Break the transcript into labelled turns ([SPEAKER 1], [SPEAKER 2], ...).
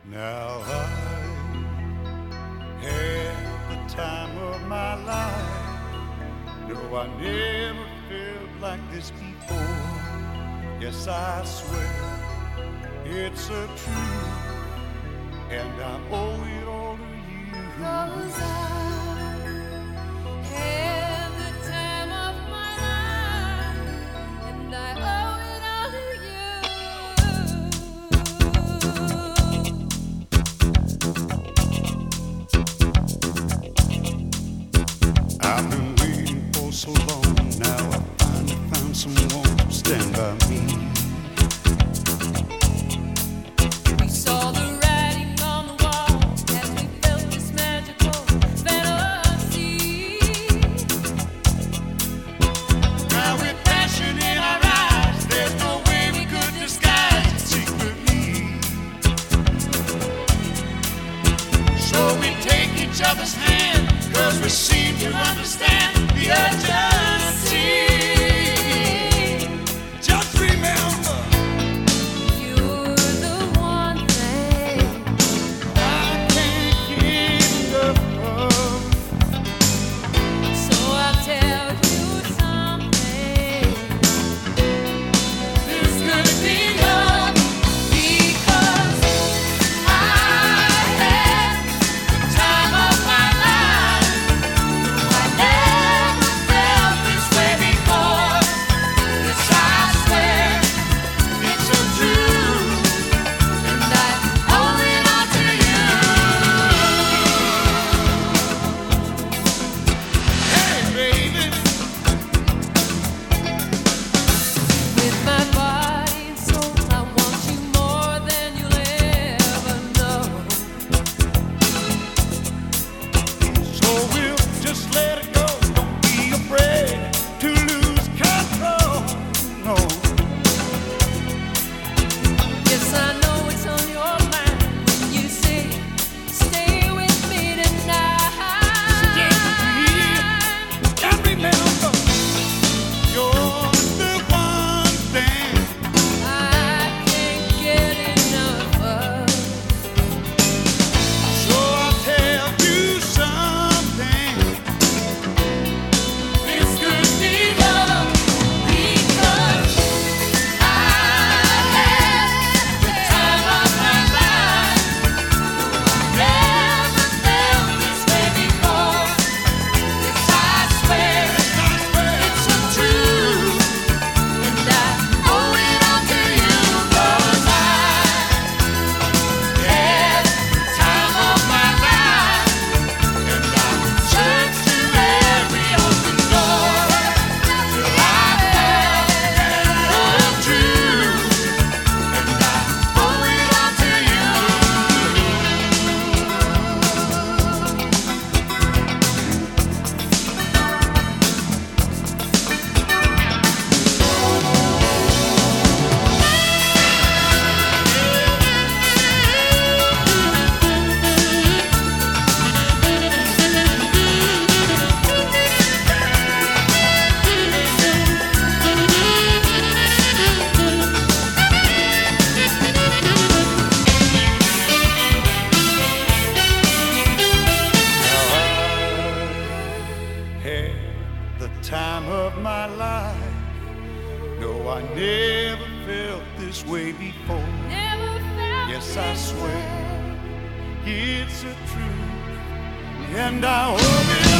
[SPEAKER 1] Now I had the time of my life. No, I never felt like this before. Yes, I swear it's a truth, and I owe it all to you.
[SPEAKER 2] 'Cause I had the time of my life, and I owe it all to you.
[SPEAKER 1] I've been waiting for so long. Now I finally found someone to stand by me.
[SPEAKER 2] We saw the writing on the wall as we felt this magical fantasy.
[SPEAKER 1] Now with passion in our eyes, there's no way we could disguise it secretly. So we take each other's hand, 'cause we seem to understand the urgency. Just remember,
[SPEAKER 2] You're the one thing
[SPEAKER 1] I can't get enough of.
[SPEAKER 2] so I'll tell you something.
[SPEAKER 1] This could be love,
[SPEAKER 2] Because I had the time of my life. I never felt this way before. Yes, I swear
[SPEAKER 1] it's a truth.
[SPEAKER 2] and I owe it all to you.
[SPEAKER 1] Hey, baby.
[SPEAKER 2] With my body and soul, I want you more than you'll ever know.
[SPEAKER 1] So we'll just let it go. Don't be afraid to lose control. No,
[SPEAKER 2] Yes, I know it's on your mind when you say, stay with me tonight.
[SPEAKER 1] and remember, you're the one thing
[SPEAKER 2] I can't get enough of.
[SPEAKER 1] So I'll tell you something. This could be love,
[SPEAKER 2] Because I had the time of my life. Never felt this way before. Yes, I swear it's a truth, and I owe it all to you. 'Cause I had the time of my life,
[SPEAKER 1] and I
[SPEAKER 2] searched to every open door till I found the truth, and I owe it all to you.
[SPEAKER 1] had the time of my life. No, I never felt this way before.
[SPEAKER 2] Never felt
[SPEAKER 1] Yes, I
[SPEAKER 2] this
[SPEAKER 1] swear
[SPEAKER 2] way.
[SPEAKER 1] it's a truth, and I hope it